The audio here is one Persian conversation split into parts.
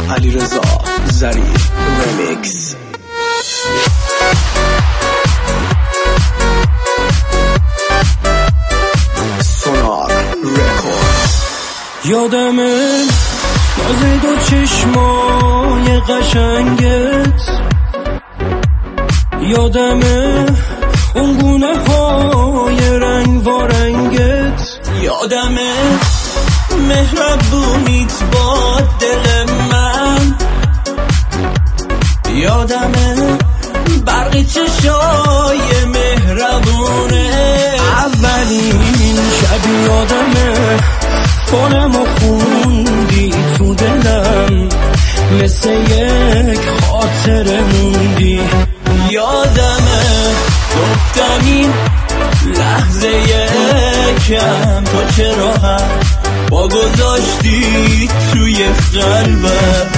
علیرضا ظریف رمیکس. سونار رکوردز. یادمه ناز دو چشمای قشنگت، یادمه اون گونه های رنگ و رنگت، یادمه مهربونیت با دل من، یادمه برق چشای مهربونه. اولین شب یادمه فونمو خوندی تو دلم، مثل یک خاطره موندی. یادمه گفتم این لحظه یکم تو چرا هم با گذاشتی توی قلبم.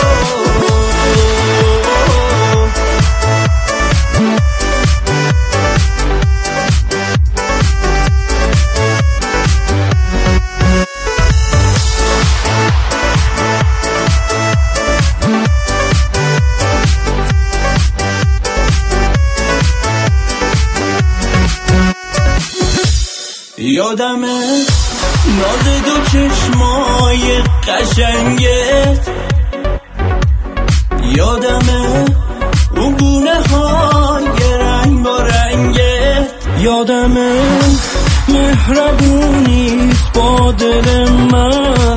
یادمه ناز دو چشمای قشنگت، یادمه اون گونه های رنگ با رنگت، یادمه مهربونیت با دل من،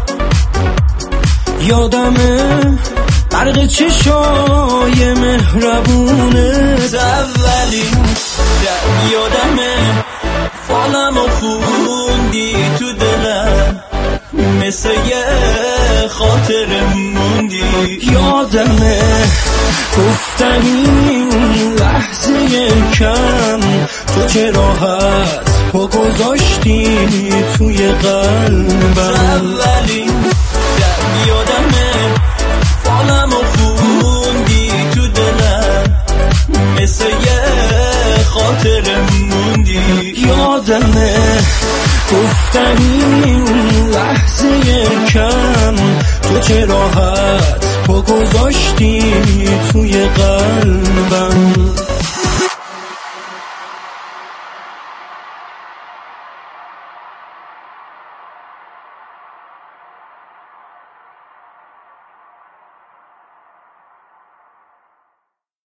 یادمه برق چشای مهربونت. اولین شب یادمه فالمو خوندی تو دلم، مثل یه خاطر موندی. یادمه گفتم این لحظه کم تو چه راحت پا گذاشتی توی قلبم. اولین شب یادمه فالمو خوندی تو دلم، مثل یه خاطر موندی. یادمه گفتم این لحظه کم تو چه راحت پا گذاشتی توی قلبم.